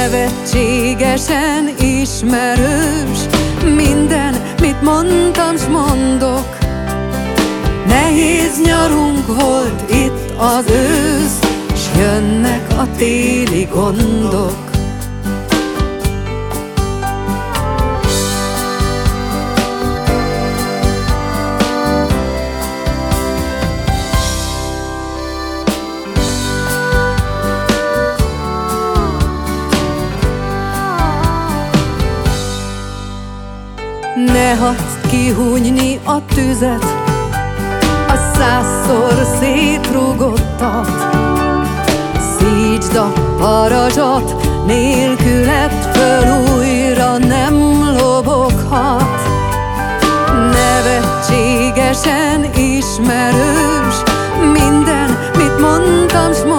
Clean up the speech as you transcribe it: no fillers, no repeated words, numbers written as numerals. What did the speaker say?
Nevetségesen ismerős minden, mit mondtam, s mondok. Nehéz nyarunk volt itt az ősz, s jönnek a téli gondok. Ne hagyd kihúnyni a tüzet, a 100-szor szétrugottat. Szítsd a parazsat, nélküled föl újra nem loboghat. Nevetségesen ismerős minden, mit mondtam, s